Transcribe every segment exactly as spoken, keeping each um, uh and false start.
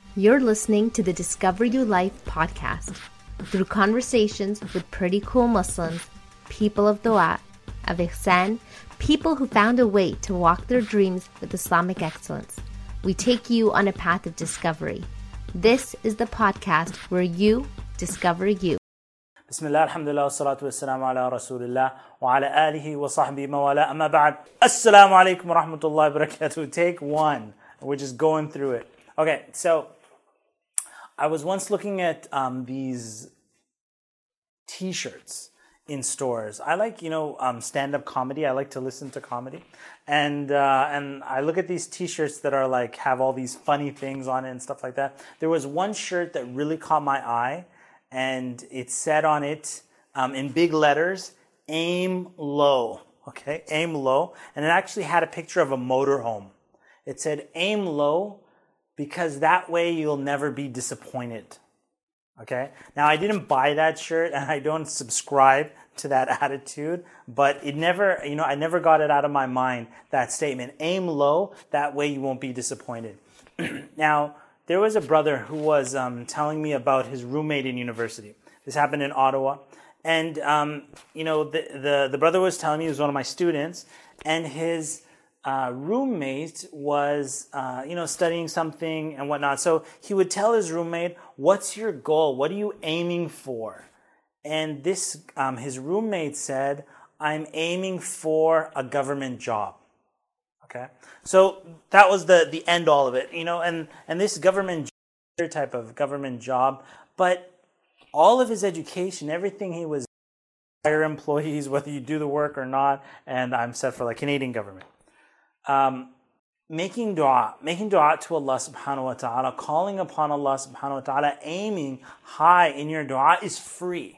You're listening to the Discover You Life podcast. Through conversations with pretty cool Muslims, people of dua, of ihsan, people who found a way to walk their dreams with Islamic excellence, we take you on a path of discovery. This is the podcast where you discover you. Bismillah, alhamdulillah, wassalatu wassalamu ala rasulillah wa ala alihi wa sahbihi mawala amma ba'd. Assalamu alaikum wa rahmatullahi wa barakatuh. Take one. We're just going through it. Okay, so I was once looking at um, these t-shirts in stores. I like, you know, um, stand-up comedy. I like to listen to comedy. And uh, and I look at these t-shirts that are like, have all these funny things on it and stuff like that. There was one shirt that really caught my eye, and it said on it, um, in big letters, aim low, okay? Aim low. And it actually had a picture of a motorhome. It said, aim low, because that way you'll never be disappointed, okay? Now, I didn't buy that shirt, and I don't subscribe to that attitude, but it never, you know, I never got it out of my mind, that statement, aim low, that way you won't be disappointed. Now, there was a brother who was um, telling me about his roommate in university. This happened in Ottawa. And, um, you know, the, the, the brother was telling me, he was one of my students, and his uh, roommate was, uh, you know, studying something and whatnot. So he would tell his roommate, what's your goal? What are you aiming for? And this, um, his roommate said, I'm aiming for a government job. Okay, so that was the, the end all of it, you know, and, and this government type of government job, but all of his education, everything he was, hire employees, whether you do the work or not, and I'm set for like Canadian government. Um, making dua, making dua to Allah subhanahu wa ta'ala, calling upon Allah subhanahu wa ta'ala, aiming high in your dua is free.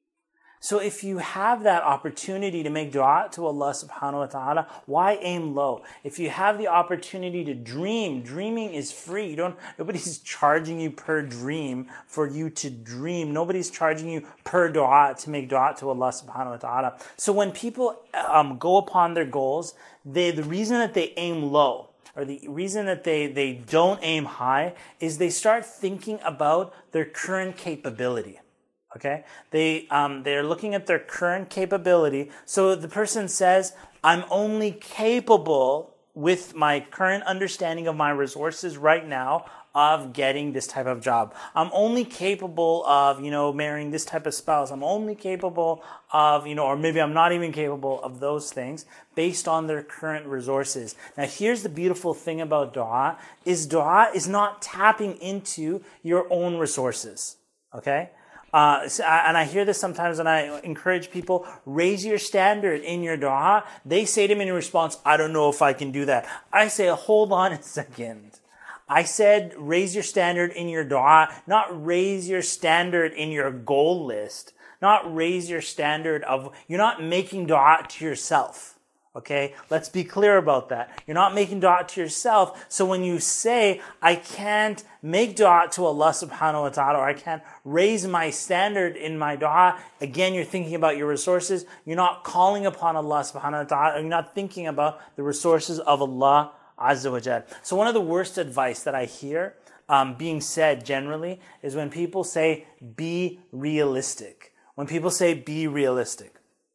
So if you have that opportunity to make dua to Allah subhanahu wa ta'ala, why aim low? If you have the opportunity to dream, dreaming is free. You don't, nobody's charging you per dream for you to dream. Nobody's charging you per dua to make dua to Allah subhanahu wa ta'ala. So when people um, go upon their goals, they, the reason that they aim low, or the reason that they, they don't aim high, is they start thinking about their current capability. Okay, they um, they're looking at their current capability. So the person says, "I'm only capable with my current understanding of my resources right now of getting this type of job. I'm only capable of, you know, marrying this type of spouse. I'm only capable of, you know, or maybe I'm not even capable of those things based on their current resources." Now, here's the beautiful thing about dua: is dua is not tapping into your own resources. Okay. Uh, and I hear this sometimes, and I encourage people, raise your standard in your dua. They say to me in response, I don't know if I can do that. I say, hold on a second. I said, raise your standard in your dua, not raise your standard in your goal list, not raise your standard of, you're not making dua to yourself. Okay, let's be clear about that. You're not making dua to yourself. So when you say, I can't make dua to Allah subhanahu wa ta'ala, or I can't raise my standard in my dua, again, you're thinking about your resources. You're not calling upon Allah subhanahu wa ta'ala. You're not thinking about the resources of Allah azza wa jal. So one of the worst advice that I hear um, being said generally is when people say, be realistic. When people say, be realistic.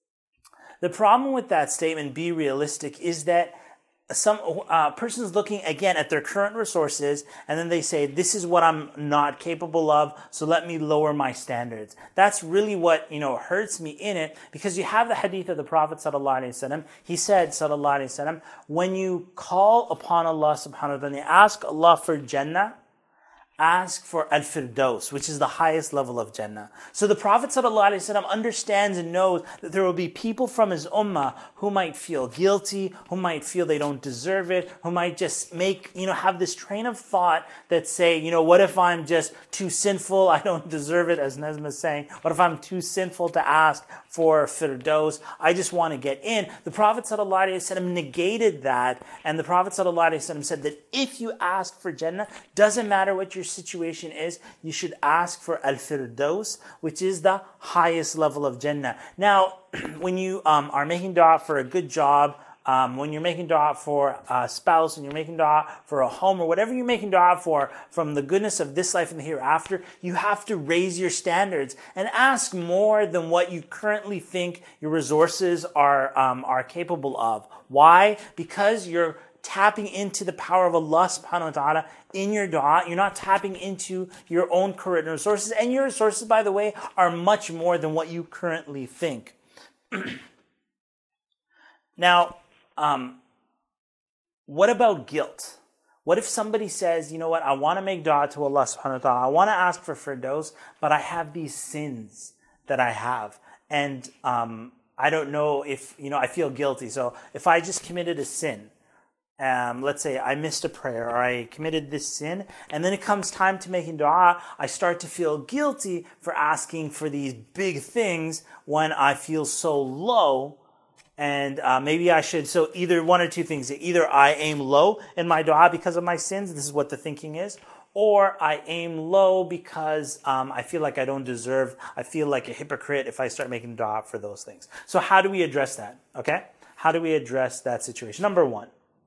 The problem with that statement, be realistic, is that some uh, person's looking, again, at their current resources, and then they say, this is what I'm not capable of, so let me lower my standards. That's really what, you know, hurts me in it, because you have the hadith of the Prophet sallallahu alaihi wasallam. He said, sallallahu alaihi wasallam, when you call upon Allah subhanahu wa ta'ala, and you ask Allah for Jannah, ask for Al-Firdaus, which is the highest level of Jannah. So the Prophet ﷺ understands and knows that there will be people from his ummah who might feel guilty, who might feel they don't deserve it, who might just make, you know, have this train of thought that say, you know, what if I'm just too sinful, I don't deserve it, as Nazma is saying. What if I'm too sinful to ask for Firdaus? I just want to get in. The Prophet ﷺ negated that, and the Prophet ﷺ said that if you ask for Jannah, doesn't matter what your situation is, you should ask for Al-Firdaus, which is the highest level of Jannah. Now, when you um, are making dua for a good job, um, when you're making dua for a spouse, and you're making dua for a home, or whatever you're making dua for, from the goodness of this life and the hereafter, you have to raise your standards and ask more than what you currently think your resources are um, are capable of. Why? Because you're tapping into the power of Allah subhanahu wa ta'ala in your dua. You're not tapping into your own current resources. And your resources, by the way, are much more than what you currently think. Now, um, what about guilt? What if somebody says, you know what, I want to make dua to Allah subhanahu wa ta'ala. I want to ask for firdaus, but I have these sins that I have. And um, I don't know if, you know, I feel guilty. So if I just committed a sin, Um, let's say I missed a prayer or I committed this sin, and then it comes time to making dua, I start to feel guilty for asking for these big things when I feel so low. And uh, maybe I should, so either one or two things. Either I aim low in my dua because of my sins, this is what the thinking is, or I aim low because um, I feel like I don't deserve, I feel like a hypocrite if I start making dua for those things. So how do we address that? Okay? How do we address that situation? Number one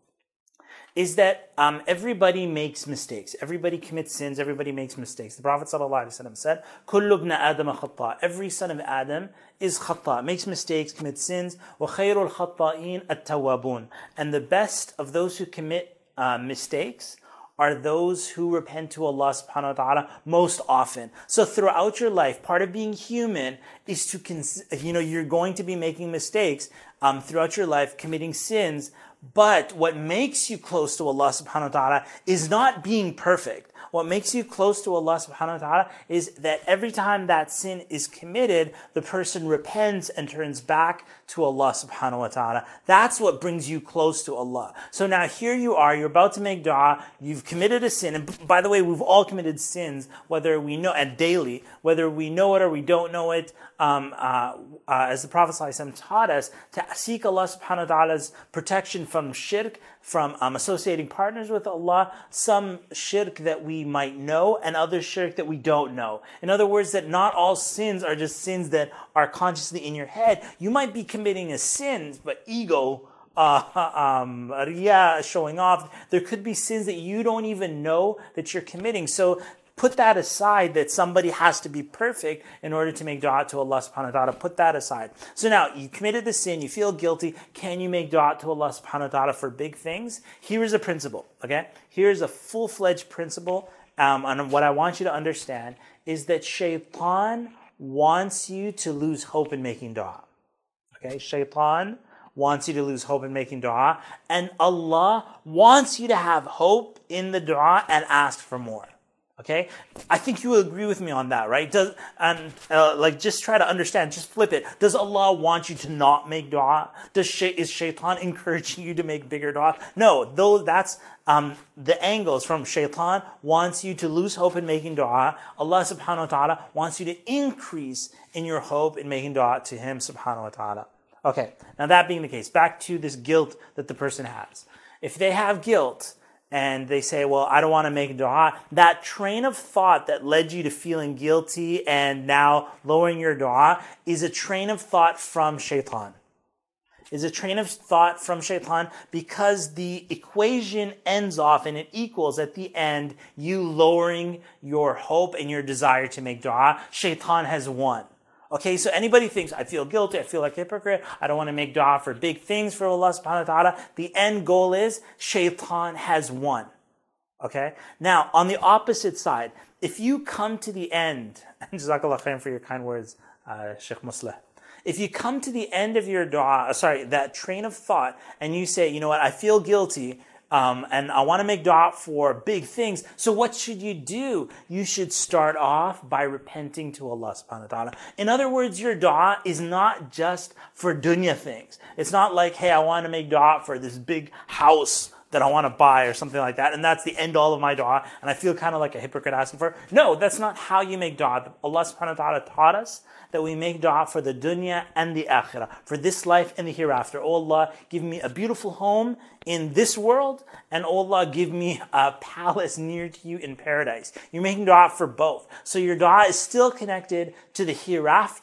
is that um, everybody makes mistakes. Everybody commits sins. Everybody makes mistakes. The Prophet ﷺ said, كُلُّ ابْنَ آدَمَ خَطَّاء. Every son of Adam is khata, makes mistakes, commits sins. وَخَيْرُ الْخَطَّائِينَ التَّوَّابُونَ. And the best of those who commit uh, mistakes are those who repent to Allah subhanahu wa ta'ala most often. So throughout your life, part of being human is to, cons- you know, you're going to be making mistakes um, throughout your life, committing sins. But what makes you close to Allah subhanahu wa ta'ala is not being perfect. What makes you close to Allah subhanahu wa ta'ala is that every time that sin is committed, the person repents and turns back to Allah subhanahu wa ta'ala. That's what brings you close to Allah. So now here you are, you're about to make dua, you've committed a sin, and by the way, we've all committed sins, whether we know, and daily, whether we know it or we don't know it, um, uh, uh, as the Prophet ﷺ taught us, to seek Allah subhanahu wa ta'ala's protection from shirk, from um, associating partners with Allah, some shirk that we might know and other shirk that we don't know. In other words, that not all sins are just sins that are consciously in your head. You might be committing a sin, but ego, uh, um, riyah, showing off. There could be sins that you don't even know that you're committing. So put that aside, that somebody has to be perfect in order to make dua to Allah subhanahu wa ta'ala. Put that aside. So now, you committed the sin, you feel guilty. Can you make dua to Allah subhanahu wa ta'ala for big things? Here is a principle, okay? Here's a full-fledged principle. Um, and what I want you to understand is that shaitan wants you to lose hope in making dua. Okay? Shaitan wants you to lose hope in making dua. And Allah wants you to have hope in the dua and ask for more. Okay, I think you will agree with me on that, right? Does and uh, like just try to understand, just flip it. Does Allah want you to not make dua? Does shay, is shaitan encouraging you to make bigger dua? No, though that's um, the angles from shaitan wants you to lose hope in making dua. Allah subhanahu wa ta'ala wants you to increase in your hope in making dua to Him subhanahu wa ta'ala. Okay, now that being the case, back to this guilt that the person has. If they have guilt, and they say, well, I don't want to make dua, that train of thought that led you to feeling guilty and now lowering your dua is a train of thought from shaitan. Is a train of thought from shaitan because the equation ends off and it equals at the end you lowering your hope and your desire to make dua. Shaitan has won. Okay, so anybody thinks, I feel guilty, I feel like a hypocrite, I don't want to make dua for big things for Allah subhanahu wa ta'ala. The end goal is, shaitan has won. Okay? Now, on the opposite side, if you come to the end, and Jazakallah khairan for your kind words, uh, Sheikh Musleh. If you come to the end of your dua, sorry, that train of thought, and you say, you know what, I feel guilty, Um, and I want to make dua for big things. So what should you do? You should start off by repenting to Allah subhanahu wa ta'ala. In other words, your dua is not just for dunya things. It's not like, hey, I want to make dua for this big house that I want to buy or something like that, and that's the end all of my dua, and I feel kind of like a hypocrite asking for it. No, that's not how you make dua. Allah subhanahu wa ta'ala taught us that we make dua for the dunya and the akhirah, for this life and the hereafter. Oh Allah, give me a beautiful home in this world, and oh Allah, give me a palace near to you in paradise. You're making dua for both. So your dua is still connected to the hereafter,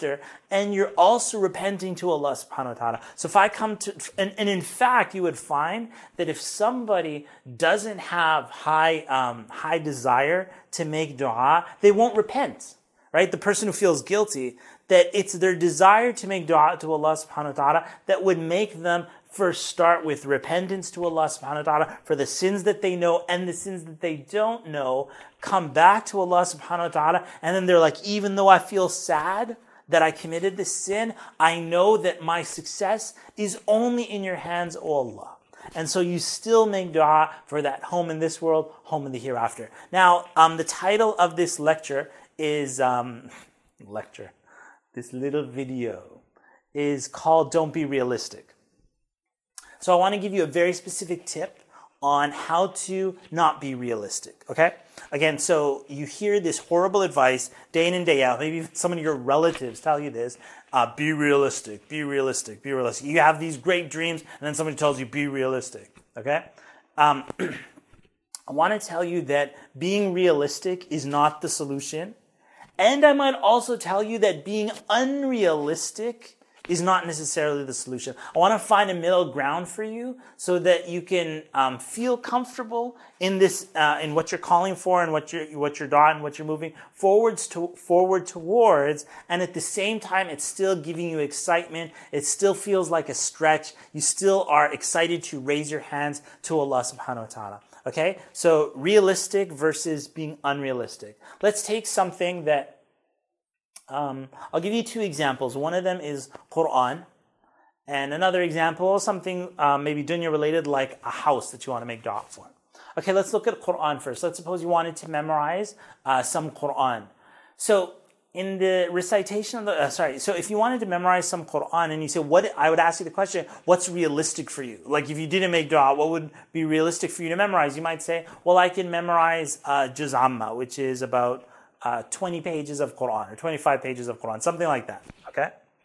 and you're also repenting to Allah subhanahu wa ta'ala. So if I come to, and, and in fact, you would find that if somebody doesn't have high, um, high desire to make dua, they won't repent, right? The person who feels guilty, that it's their desire to make dua to Allah subhanahu wa ta'ala that would make them first start with repentance to Allah subhanahu wa ta'ala for the sins that they know and the sins that they don't know, come back to Allah subhanahu wa ta'ala, and then they're like, even though I feel sad that I committed this sin, I know that my success is only in your hands, O Allah. And so you still make dua for that home in this world, home in the hereafter. Now, um, the title of this lecture is, um, lecture, this little video is called Don't Be Realistic. So I want to give you a very specific tip on how to not be realistic, okay? Again, so you hear this horrible advice day in and day out. Maybe even some of your relatives tell you this. Uh, be realistic, be realistic, be realistic. You have these great dreams, and then somebody tells you, be realistic, okay? Um, I want to tell you that being realistic is not the solution. And I might also tell you that being unrealistic is not necessarily the solution. I want to find a middle ground for you so that you can um, feel comfortable in this, uh, in what you're calling for and what you're, what you're doing and what you're moving forwards to, forward towards. And at the same time, it's still giving you excitement. It still feels like a stretch. You still are excited to raise your hands to Allah subhanahu wa ta'ala. Okay? So realistic versus being unrealistic. Let's take something that Um, I'll give you two examples. One of them is Quran, and another example, something uh, maybe dunya related, like a house that you want to make dua for. Okay, let's look at Quran first. Let's suppose you wanted to memorize uh, some Quran. So in the recitation of the, uh, sorry, so if you wanted to memorize some Quran and you say, what, I would ask you the question, what's realistic for you? Like if you didn't make dua, what would be realistic for you to memorize? You might say, well, I can memorize uh, Juz Amma, which is about Uh, twenty pages of Quran or twenty-five pages of Quran, something like that, okay?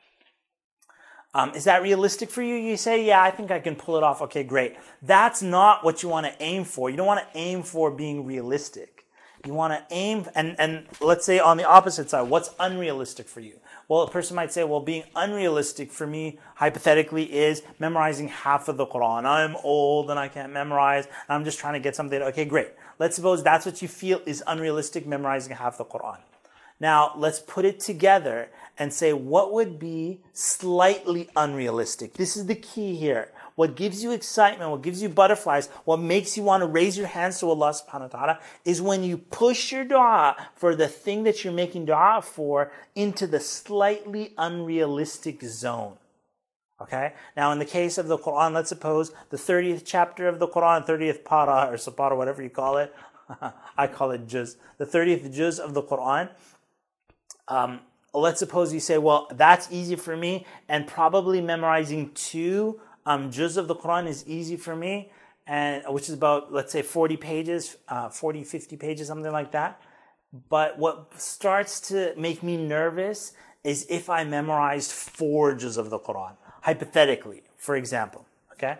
Um, is that realistic for you? You say, yeah, I think I can pull it off. Okay, great. That's not what you want to aim for. You don't want to aim for being realistic. You want to aim, and, and let's say on the opposite side, what's unrealistic for you? Well, a person might say, well, being unrealistic for me, hypothetically, is memorizing half of the Quran. I'm old and I can't memorize, and I'm just trying to get something. Okay, great. Let's suppose that's what you feel is unrealistic, memorizing half the Quran. Now, let's put it together and say, what would be slightly unrealistic? This is the key here. What gives you excitement, what gives you butterflies, what makes you want to raise your hands to Allah subhanahu wa ta'ala is when you push your dua for the thing that you're making dua for into the slightly unrealistic zone. Okay? Now, in the case of the Quran, let's suppose the thirtieth chapter of the Quran, thirtieth para or sapara, whatever you call it. I call it juz. The thirtieth juz of the Quran. Um, let's suppose you say, well, that's easy for me, and probably memorizing two um, juz of the Quran is easy for me, and which is about, let's say, forty pages, uh, forty, fifty pages, something like that. But what starts to make me nervous is if I memorized four juz of the Quran. Hypothetically, for example, okay?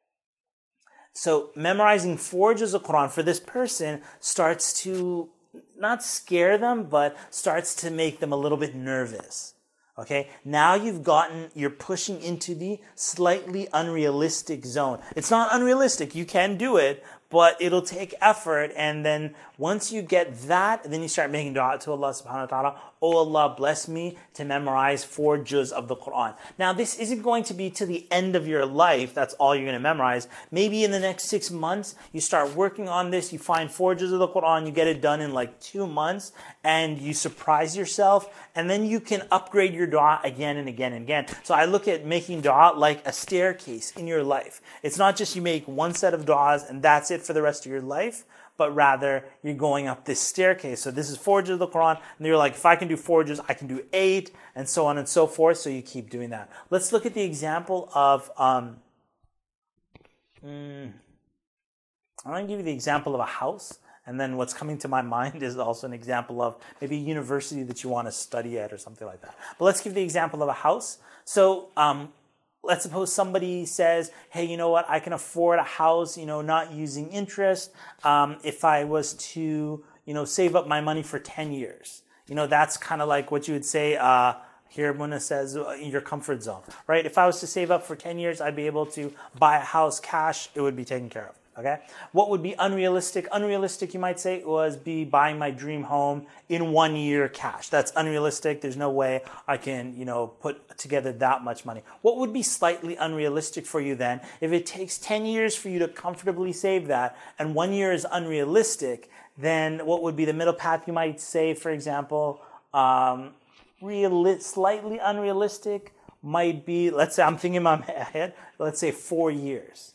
So memorizing four juz of Quran for this person starts to not scare them, but starts to make them a little bit nervous, okay? Now you've gotten, you're pushing into the slightly unrealistic zone. It's not unrealistic, you can do it, but it'll take effort, and then once you get that, then you start making dua to Allah subhanahu wa ta'ala. Oh Allah, bless me to memorize four juz of the Quran. Now this isn't going to be to the end of your life, that's all you're going to memorize. Maybe in the next six months, you start working on this, you find four juz of the Quran, you get it done in like two months, and you surprise yourself, and then you can upgrade your dua again and again and again. So I look at making dua like a staircase in your life. It's not just you make one set of duas and that's it for the rest of your life, but rather you're going up this staircase. So this is four juz of the Quran, and you're like, if I can do four juz, I can do eight, and so on and so forth, so you keep doing that. Let's look at the example of, um, mm, I'm going to give you the example of a house, and then what's coming to my mind is also an example of maybe a university that you want to study at or something like that. But let's give the example of a house. So, um, let's suppose somebody says, hey, you know what, I can afford a house, you know, not using interest. Um, if I was to, you know, save up my money for ten years. You know, that's kind of like what you would say, uh, Here, Muna says, uh, in your comfort zone, right? If I was to save up for ten years, I'd be able to buy a house cash. It would be taken care of, okay? What would be unrealistic? Unrealistic, you might say, was be buying my dream home in one year cash. That's unrealistic. There's no way I can, you know, put together that much money. What would be slightly unrealistic for you then? If it takes ten years for you to comfortably save that, and one year is unrealistic, then what would be the middle path? You might say, for example, um, Reali- slightly unrealistic might be, let's say, I'm thinking in my head, let's say four years.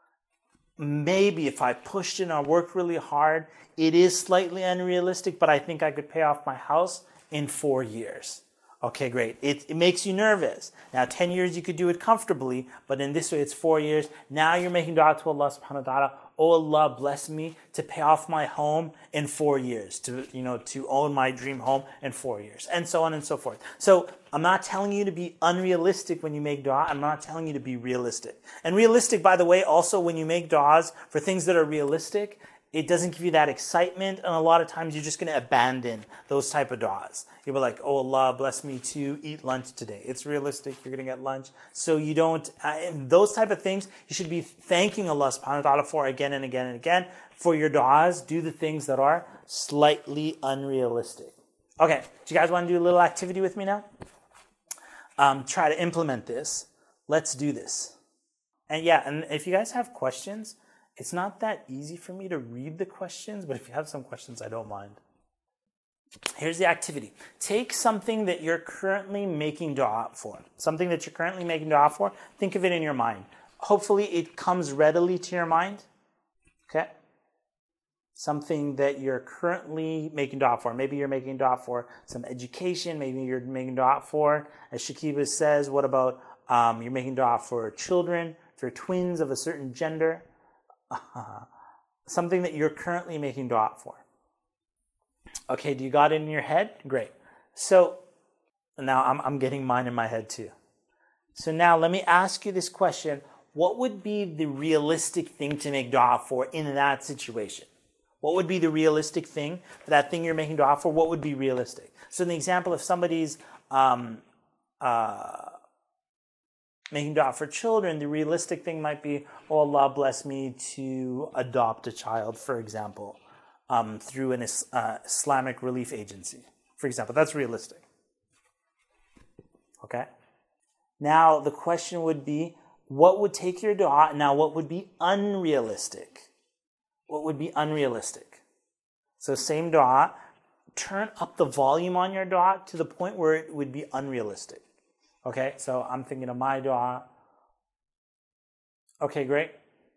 Maybe if I pushed in, I worked really hard, it is slightly unrealistic, but I think I could pay off my house in four years. Okay, great. It, it makes you nervous. Now, ten years you could do it comfortably, but in this way it's four years. Now you're making dua to Allah subhanahu wa ta'ala. Oh Allah, bless me to pay off my home in four years, to, you know, to own my dream home in four years, and so on and so forth. So I'm not telling you to be unrealistic when you make dua. I'm not telling you to be realistic. And realistic, by the way, also when you make duas for things that are realistic, it doesn't give you that excitement, and a lot of times you're just going to abandon those type of duas. You'll be like, oh Allah, bless me to eat lunch today. It's realistic, you're going to get lunch. So you don't, uh, those type of things, you should be thanking Allah subhanahu wa ta'ala for again and again and again. For your duas, do the things that are slightly unrealistic. Okay, do you guys want to do a little activity with me now? Um, try to implement this. Let's do this. And yeah, and if you guys have questions, it's not that easy for me to read the questions, but if you have some questions, I don't mind. Here's the activity. Take something that you're currently making dua for. Something that you're currently making dua for. Think of it in your mind. Hopefully it comes readily to your mind. Okay? Something that you're currently making dua for. Maybe you're making dua for some education. Maybe you're making dua for, as Shakiba says, what about um, you're making dua for children, for twins of a certain gender. Uh, something that you're currently making dua for. Okay, do you got it in your head? Great. So now I'm, I'm getting mine in my head too. So now let me ask you this question. What would be the realistic thing to make dua for in that situation? What would be the realistic thing for that thing you're making dua for? What would be realistic? So in the example, if somebody's um, uh, making dua for children, the realistic thing might be, oh Allah, bless me to adopt a child, for example, um, through an uh, Islamic relief agency, for example. That's realistic. Okay? Now, the question would be, what would take your dua? Now, what would be unrealistic? What would be unrealistic? So same dua, turn up the volume on your dua to the point where it would be unrealistic. Okay, so I'm thinking of my dua. Okay, great.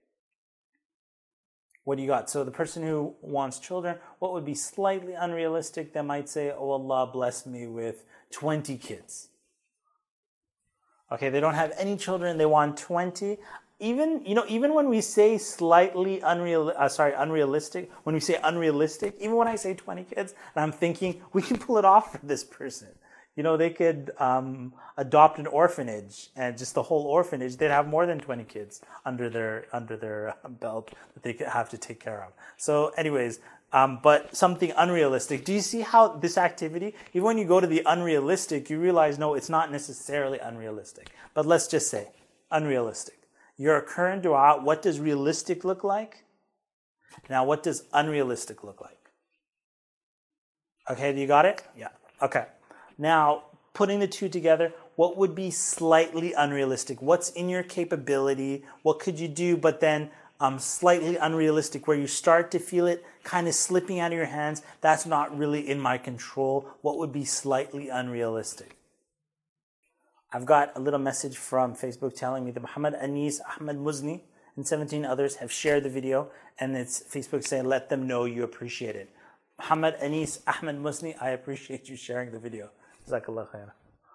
What do you got? So the person who wants children, what would be slightly unrealistic? They might say, oh Allah, bless me with twenty kids. Okay, they don't have any children, they want twenty. Even, you know, even when we say slightly unreal, uh, sorry, unrealistic, when we say unrealistic, even when I say twenty kids, and I'm thinking, we can pull it off for this person. You know, they could um, adopt an orphanage, and just the whole orphanage, they'd have more than twenty kids under their under their belt that they could have to take care of. So anyways, um, but something unrealistic. Do you see how this activity, even when you go to the unrealistic, you realize, no, it's not necessarily unrealistic. But let's just say, unrealistic. Your current dua, what does realistic look like? Now, what does unrealistic look like? Okay, you got it? Yeah. Okay. Now, putting the two together, what would be slightly unrealistic? What's in your capability? What could you do, but then um, slightly unrealistic, where you start to feel it kind of slipping out of your hands? That's not really in my control. What would be slightly unrealistic? I've got a little message from Facebook telling me that Muhammad Anis Ahmed Muzni and seventeen others have shared the video, and it's Facebook saying, let them know you appreciate it. Muhammad Anis Ahmed Muzni, I appreciate you sharing the video. Jazakallah khair.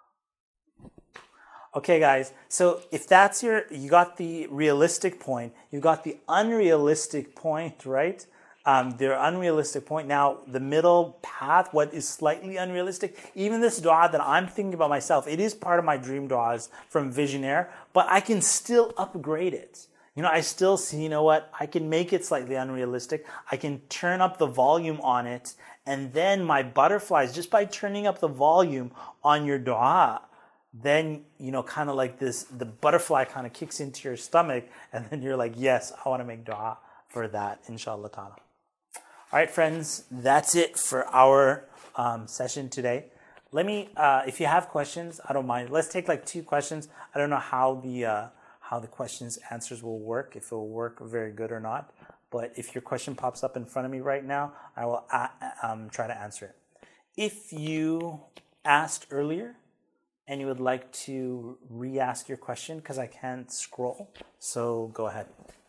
Okay, guys, so if that's your, you got the realistic point, you got the unrealistic point, right? Um, their unrealistic point. Now, the middle path, what is slightly unrealistic, even this dua that I'm thinking about myself, it is part of my dream duas from Visionaire, but I can still upgrade it. You know, I still see, you know what, I can make it slightly unrealistic. I can turn up the volume on it And then my butterflies, just by turning up the volume on your dua, then, you know, kind of like this, the butterfly kind of kicks into your stomach, and then you're like, yes, I want to make dua for that, inshallah ta'ala. All right, friends, that's it for our um, session today. Let me, uh, if you have questions, I don't mind. Let's take like two questions. I don't know how the uh, how the questions answers will work, if it will work very good or not. But if your question pops up in front of me right now, I will uh, um, try to answer it. If you asked earlier and you would like to re-ask your question, because I can't scroll, so go ahead.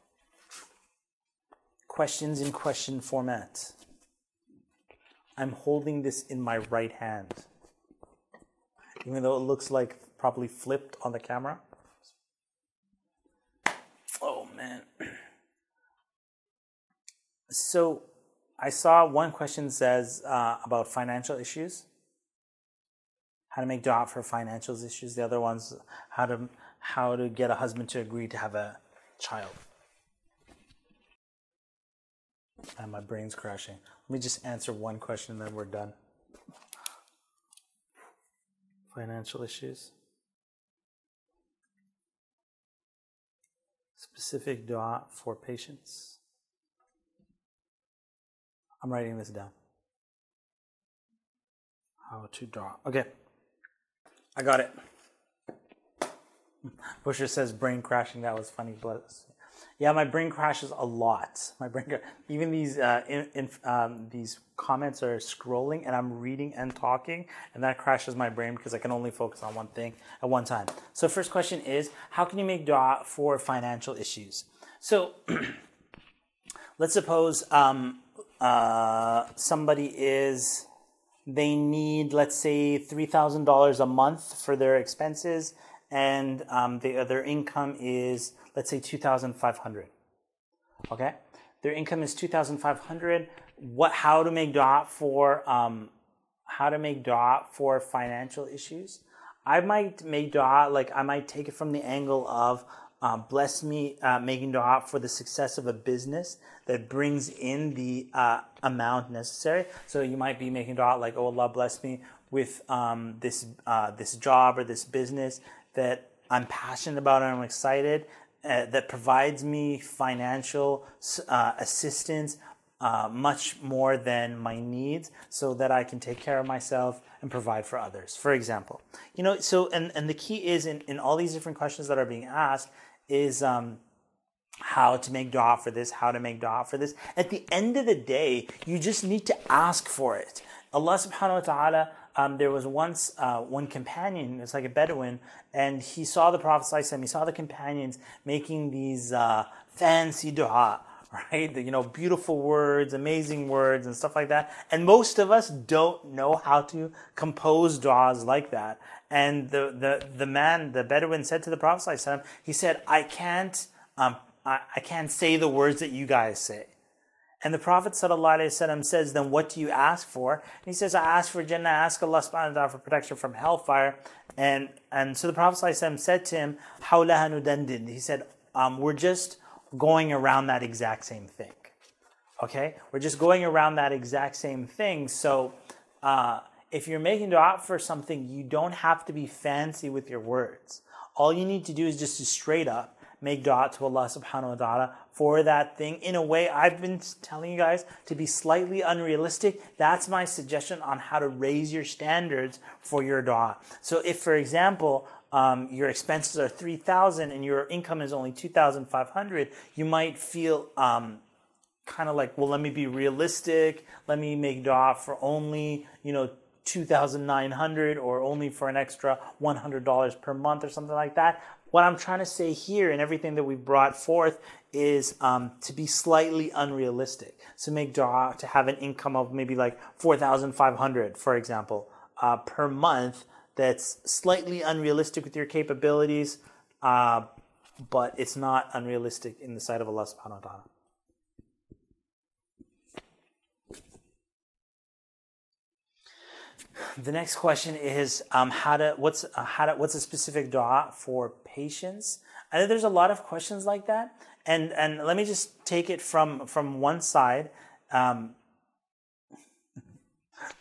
Questions in question format. I'm holding this in my right hand, even though it looks like probably flipped on the camera. Oh, man. So I saw one question says uh, about financial issues, how to make dua for financial issues. The other one's how to how to get a husband to agree to have a child. And my brain's crashing. Let me just answer one question and then we're done. Financial issues. Specific dua for patience. I'm writing this down. How to draw. Okay. I got it. Busher says brain crashing. That was funny. Yeah, my brain crashes a lot. My brain, even these uh, in, in, um, these comments are scrolling, and I'm reading and talking, and that crashes my brain because I can only focus on one thing at one time. So, first question is, how can you make dua for financial issues? So, let's suppose um, uh, somebody is, they need, let's say, three thousand dollars a month for their expenses, and um, they, their income is, let's say, two thousand five hundred dollars. Okay? Their income is two thousand five hundred dollars. What, how to make dua for, um, how to make dua for financial issues? I might make dua, like I might take it from the angle of, uh, bless me, uh, making dua for the success of a business that brings in the uh, amount necessary. So you might be making dua like, oh Allah, bless me with um, this uh, this job or this business that I'm passionate about and I'm excited, uh, that provides me financial uh, assistance uh, much more than my needs, so that I can take care of myself and provide for others, for example. You know, so, and, and the key is in, in all these different questions that are being asked is um, how to make dua for this, how to make dua for this. At the end of the day, you just need to ask for it. Allah subhanahu wa ta'ala, Um, there was once uh, one companion, it's like a Bedouin, and he saw the Prophet ﷺ, he saw the companions making these uh, fancy dua, right? The, you know, beautiful words, amazing words, and stuff like that. And most of us don't know how to compose duas like that. And the the the man, the Bedouin, said to the Prophet ﷺ, he said, "I can't, um, I, I can't say the words that you guys say." And the Prophet ﷺ says, then what do you ask for? And he says, I ask for Jannah, I ask Allah subhanahu wa ta'ala for protection from hellfire. And and so the Prophet ﷺ said to him, Hawlaha nudandin. He said, um, we're just going around that exact same thing. Okay? We're just going around that exact same thing. So uh, if you're making dua for something, you don't have to be fancy with your words. All you need to do is just to straight up make dua to Allah subhanahu wa ta'ala for that thing in a way I've been telling you guys to be slightly unrealistic. That's my suggestion on how to raise your standards for your dua. So if, for example, um, your expenses are three thousand and your income is only two thousand five hundred, you might feel um, kind of like, well, let me be realistic. Let me make dua for only, you know, two thousand nine hundred or only for an extra one hundred dollars per month or something like that. What I'm trying to say here and everything that we've brought forth is um, to be slightly unrealistic. So make dua to have an income of maybe like four thousand five hundred, for example, uh, per month. That's slightly unrealistic with your capabilities, uh, but it's not unrealistic in the sight of Allah subhanahu wa ta'ala. The next question is um, how to what's uh, how to what's a specific dua for patience? I know there's a lot of questions like that, and and let me just take it from from one side. Um,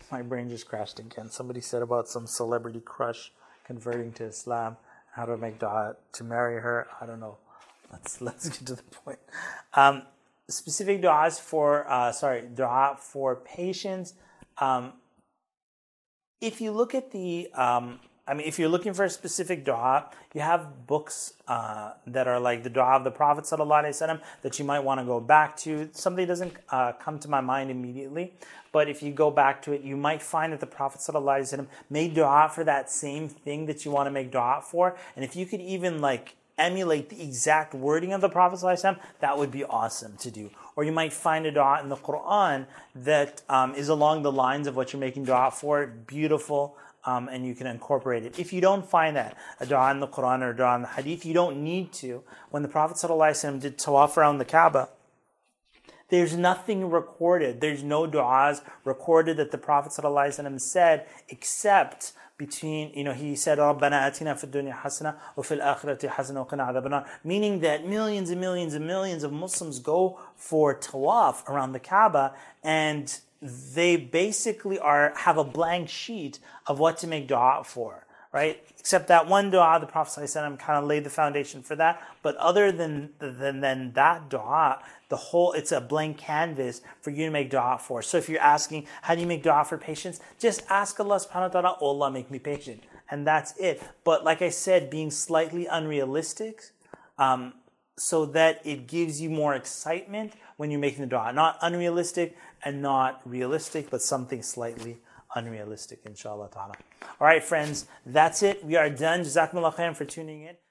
My brain just crashed again. Somebody said about some celebrity crush converting to Islam, how to make dua to marry her. I don't know. Let's let's get to the point. Um, specific du'as for, uh, sorry, dua for patients. Um, if you look at the, um, I mean, if you're looking for a specific dua, you have books uh, that are like the dua of the Prophet ﷺ that you might want to go back to. Something doesn't uh, come to my mind immediately, but if you go back to it, you might find that the Prophet ﷺ made dua for that same thing that you want to make dua for. And if you could even like emulate the exact wording of the Prophet ﷺ, that would be awesome to do. Or you might find a dua in the Quran that um, is along the lines of what you're making dua for, beautiful, um, and you can incorporate it. If you don't find that, a dua in the Quran or a dua in the Hadith, you don't need to. When the Prophet ﷺ did tawaf around the Kaaba, there's nothing recorded. There's no du'as recorded that the Prophet ﷺ said, except between, you know, he said, رَبَّنَا آتِنَا فِي الدُّنْيَا حَسَنَةً وَفِي الْآخِرَةِ حَسَنَةً وَقِنَا عَذَابَ النَّارِ. Meaning that millions and millions and millions of Muslims go for tawaf around the Kaaba, and they basically are have a blank sheet of what to make dua for, right? Except that one dua, the Prophet ﷺ kind of laid the foundation for that. But other than, than, than that dua, the whole, it's a blank canvas for you to make dua for. So if you're asking, how do you make dua for patience? Just ask Allah subhanahu wa ta'ala, oh Allah, make me patient. And that's it. But like I said, being slightly unrealistic, um, so that it gives you more excitement when you're making the dua. Not unrealistic and not realistic, but something slightly unrealistic, inshallah ta'ala. All right, friends, that's it. We are done. Jazakumullah khairan for tuning in.